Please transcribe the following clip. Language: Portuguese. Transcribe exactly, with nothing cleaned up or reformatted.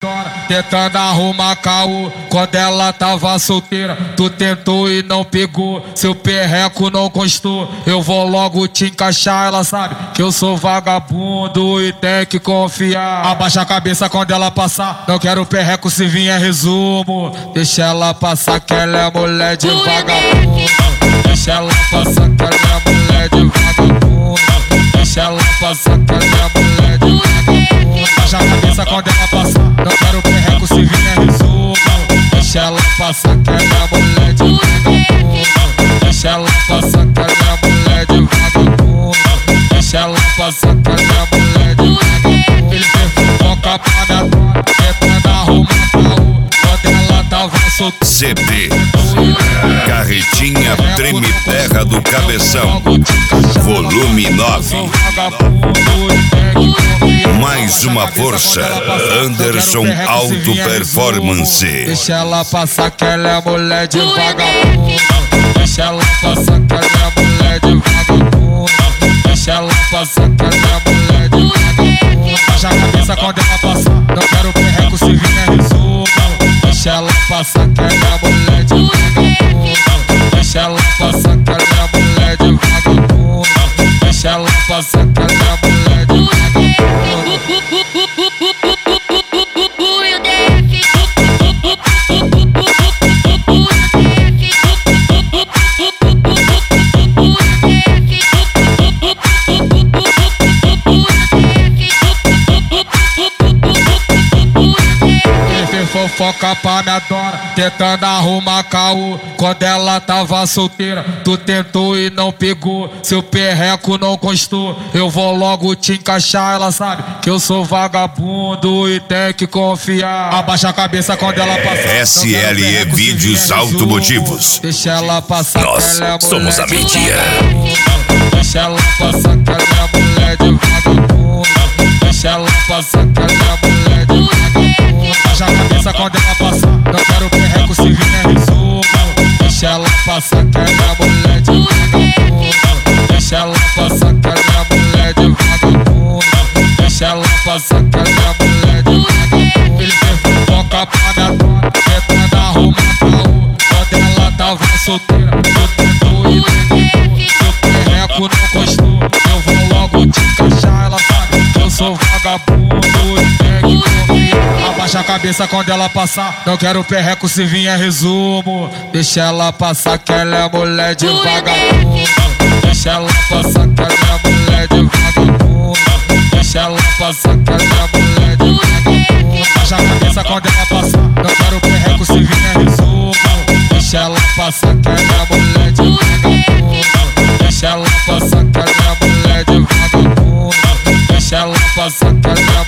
dona, tentando arrumar caô. Quando ela tava solteira, tu tentou e não pegou. Seu perreco não gostou, eu vou logo te encaixar. Ela sabe que eu sou vagabundo e tem que confiar. Abaixa a cabeça quando ela passar, não quero perreco se vier resumo. Deixa ela passar que ela é mulher de vagabundo. Deixa ela passar que ela é mulher de vagabundo. Deixa ela passar que ela é mulher de vagabundo. Abaixa a cabeça quando ela passar, não quero perreco se vier resumo. Deixa ela passar que ela é mulher de vagabundo. Deixa ela passar que ela é mulher de vagabundo. Deixa ela passar que ela é mulher de vagabundo. Ele fez fofoca pra minha dona, tentando arrumar caô. Quando ela tava solteira. C D Carretinha Treme Terra do Cabeção, volume nove. Mais uma força, Anderson Auto Performance. Deixa ela passar que ela é mulher de vagabundo. Deixa ela passar que ela é mulher de vagabundo. Deixa ela passar que ela é mulher de vagabundo. Abaixa a cabeça quando ela passar, não quero perreco se vier resumo. Deixa ela passar que ela é mulher de vagabundo. Deixa ela passar que ela é mulher de vagabundo. Deixa ela passar que ela é mulher de vagabundo. Fofoca pra minha dona, tentando arrumar caô. Quando ela tava solteira, tu tentou e não pegou. Seu perreco não gostou, eu vou logo te encaixar. Ela sabe que eu sou vagabundo e tem que confiar. Abaixa a cabeça quando ela passar. S L E Vídeos Automotivos. Deixa ela passar. Nós ela é somos a mídia. Deixa ela passar que ela é mulher de vagabundo. Deixa ela passar que ela é mulher de vagabundo. Abaixa a cabeça quando ela passar, não quero perreco se vier resumo. Deixa ela passar que ela é mulher de vagabundo. Deixa ela passar que ela é mulher de vagabundo. Deixa ela passar que ela é mulher de vagabundo. Ele fez fofoca pra minha dona, tentando arrumar caô. Quando ela tava solteira, tu tentou e não pegou. Seu perreco não gostou, eu vou logo te encaixar. Ela sabe que eu sou vagabundo e tem que confiar. Abaixa a cabeça quando ela passar, não quero perreco se vier resumo. Deixa ela passar que ela é mulher de vagabundo. Deixa ela passar que ela é mulher de vagabundo. Deixa ela passar que ela é mulher de vagabundo. Abaixa a cabeça quando ela passar, não quero perreco se vier resumo. Deixa ela passar que ela é mulher de vagabundo. Deixa ela passar que ela é mulher de vagabundo. Deixa ela passar que ela é